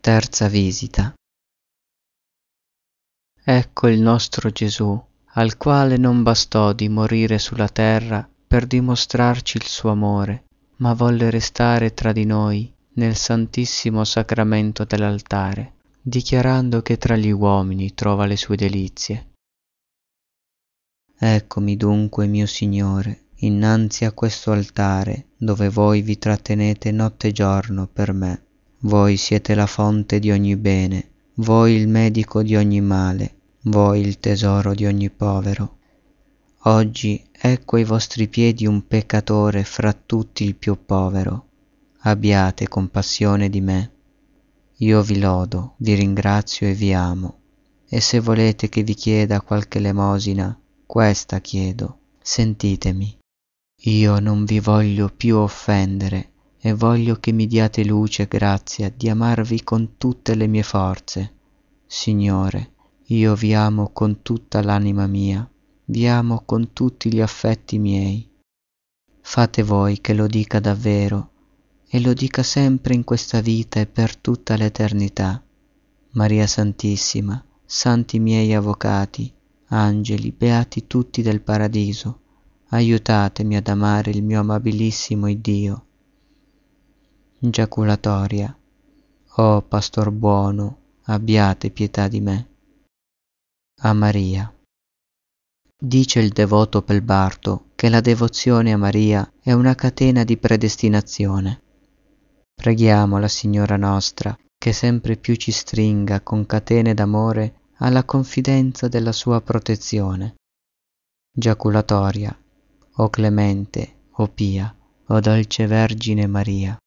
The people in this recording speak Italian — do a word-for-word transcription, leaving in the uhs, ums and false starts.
Terza visita. Ecco il nostro Gesù, al quale non bastò di morire sulla terra per dimostrarci il suo amore, ma volle restare tra di noi nel santissimo sacramento dell'altare, dichiarando che tra gli uomini trova le sue delizie. Eccomi dunque, mio Signore, innanzi a questo altare, dove voi vi trattenete notte e giorno per me. Voi siete la fonte di ogni bene, voi il medico di ogni male, voi il tesoro di ogni povero. Oggi ecco ai vostri piedi un peccatore fra tutti il più povero. Abbiate compassione di me. Io vi lodo, vi ringrazio e vi amo. E se volete che vi chieda qualche elemosina, questa chiedo, sentitemi. Io non vi voglio più offendere e voglio che mi diate luce e grazia di amarvi con tutte le mie forze. Signore, io vi amo con tutta l'anima mia, vi amo con tutti gli affetti miei. Fate voi che lo dica davvero e lo dica sempre in questa vita e per tutta l'eternità. Maria Santissima, santi miei avvocati, angeli, beati tutti del paradiso, aiutatemi ad amare il mio amabilissimo Iddio. Giaculatoria. O Pastor buono, abbiate pietà di me. A Maria. Dice il devoto Pelbarto che la devozione a Maria è una catena di predestinazione. Preghiamo la Signora nostra che sempre più ci stringa con catene d'amore alla confidenza della sua protezione. Giaculatoria. O clemente, o pia, o dolce Vergine Maria.